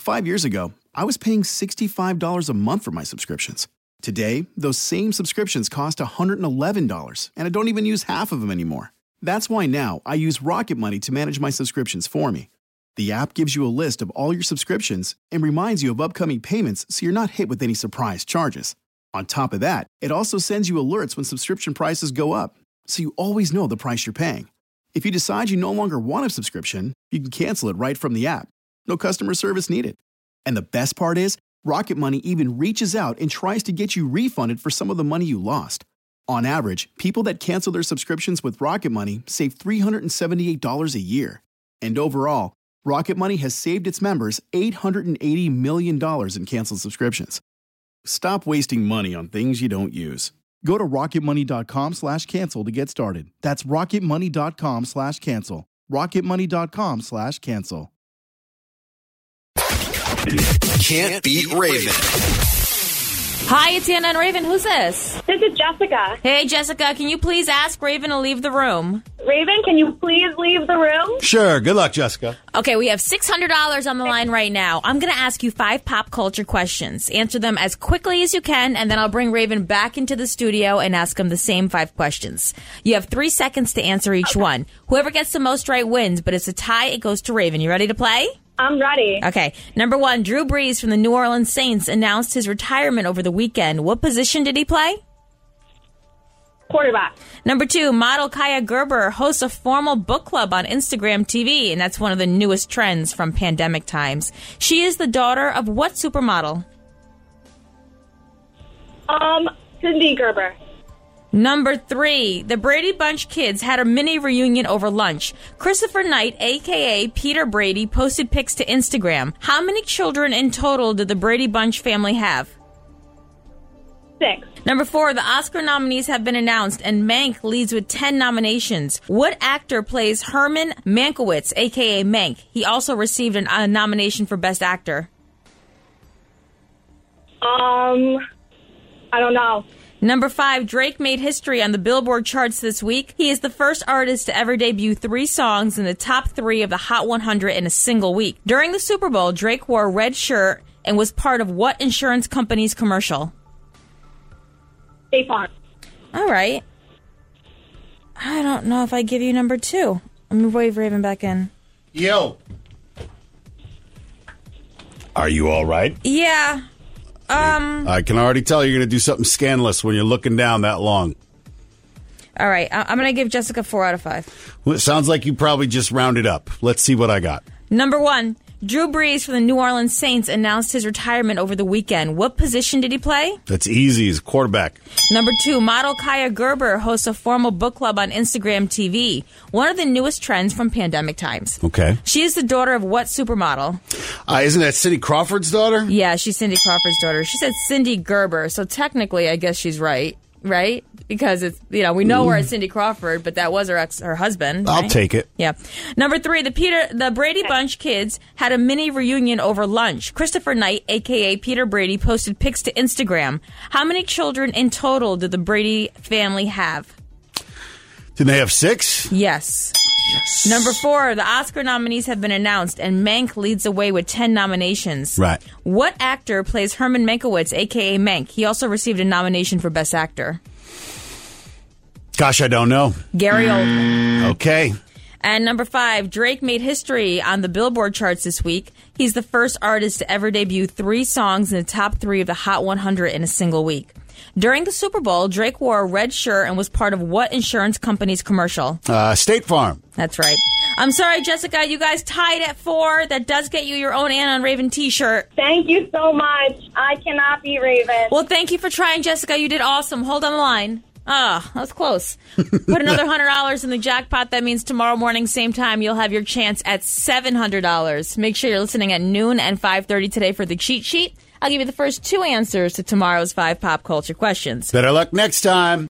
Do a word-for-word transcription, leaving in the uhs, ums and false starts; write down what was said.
Five years ago, I was paying sixty-five dollars a month for my subscriptions. Today, those same subscriptions cost one hundred eleven dollars, and I don't even use half of them anymore. That's why now I use Rocket Money to manage my subscriptions for me. The app gives you a list of all your subscriptions and reminds you of upcoming payments so you're not hit with any surprise charges. On top of that, it also sends you alerts when subscription prices go up, so you always know the price you're paying. If you decide you no longer want a subscription, you can cancel it right from the app. No customer service needed. And the best part is, Rocket Money even reaches out and tries to get you refunded for some of the money you lost. On average, people that cancel their subscriptions with Rocket Money save three hundred seventy-eight dollars a year. And overall, Rocket Money has saved its members eight hundred eighty million dollars in canceled subscriptions. Stop wasting money on things you don't use. Go to rocketmoney.com slash cancel to get started. That's rocketmoney.com slash cancel. rocketmoney.com slash cancel. Can't beat Raven. Hi, it's Anna and Raven. Who's this? This is Jessica. Hey, Jessica, can you please ask Raven to leave the room? Raven, can you please leave the room? Sure. Good luck, Jessica. Okay, we have six hundred dollars on the line right now. I'm going to ask you five pop culture questions. Answer them as quickly as you can, and then I'll bring Raven back into the studio and ask him the same five questions. You have three seconds to answer each okay. one. Whoever gets the most right wins, but it's a tie, it goes to Raven. You ready to play? I'm ready. Okay. Number one, Drew Brees from the New Orleans Saints announced his retirement over the weekend. What position did he play? Quarterback. Number two, model Kaya Gerber hosts a formal book club on Instagram T V, and that's one of the newest trends from pandemic times. She is the daughter of what supermodel? Um, Cindy Gerber. Number three, the Brady Bunch kids had a mini reunion over lunch. Christopher Knight, a k a. Peter Brady, posted pics to Instagram. How many children in total did the Brady Bunch family have? Six. Number four, the Oscar nominees have been announced, and Mank leads with ten nominations. What actor plays Herman Mankiewicz, a k a. Mank? He also received an, a nomination for Best Actor. Um, I don't know. Number five, Drake made history on the Billboard charts this week. He is the first artist to ever debut three songs in the top three of the Hot one hundred in a single week. During the Super Bowl, Drake wore a red shirt and was part of what insurance company's commercial? State Farm. All right. I don't know if I give you number two. I'm going to wave Raven back in. Yo. Are you all right? Yeah. Um, I can already tell you're going to do something scandalous when you're looking down that long. All right. I- I'm going to give Jessica four out of five. Well, it sounds like you probably just rounded up. Let's see what I got. Number one, Drew Brees from the New Orleans Saints announced his retirement over the weekend. What position did he play? That's easy. He's a quarterback. Number two, model Kaya Gerber hosts a formal book club on Instagram T V. One of the newest trends from pandemic times. Okay. She is the daughter of what supermodel? Uh, isn't that Cindy Crawford's daughter? Yeah, she's Cindy Crawford's daughter. She said Cindy Gerber, so technically I guess she's right. Right? Because it's, you know, we know her as Cindy Crawford, but that was her ex, her husband. I'll right? take it. Yeah. Number three, the Peter, the Brady Bunch kids had a mini reunion over lunch. Christopher Knight, a k a. Peter Brady, posted pics to Instagram. How many children in total did the Brady family have? Did they have six? Yes. Yes. Number four, the Oscar nominees have been announced, and Mank leads the way with ten nominations. Right. What actor plays Herman Mankiewicz, a k a. Mank? He also received a nomination for Best Actor. Gosh, I don't know. Gary Oldman. Okay. And number five, Drake made history on the Billboard charts this week. He's the first artist to ever debut three songs in the top three of the Hot one hundred in a single week. During the Super Bowl, Drake wore a red shirt and was part of what insurance company's commercial? Uh, State Farm. That's right. I'm sorry, Jessica, you guys tied at four. That does get you your own Anna and Raven t-shirt. Thank you so much. I cannot beat Raven. Well, thank you for trying, Jessica. You did awesome. Hold on the line. Ah, oh, that was close. Put another one hundred dollars in the jackpot. That means tomorrow morning, same time, you'll have your chance at seven hundred dollars. Make sure you're listening at noon and five thirty today for the cheat sheet. I'll give you the first two answers to tomorrow's five pop culture questions. Better luck next time.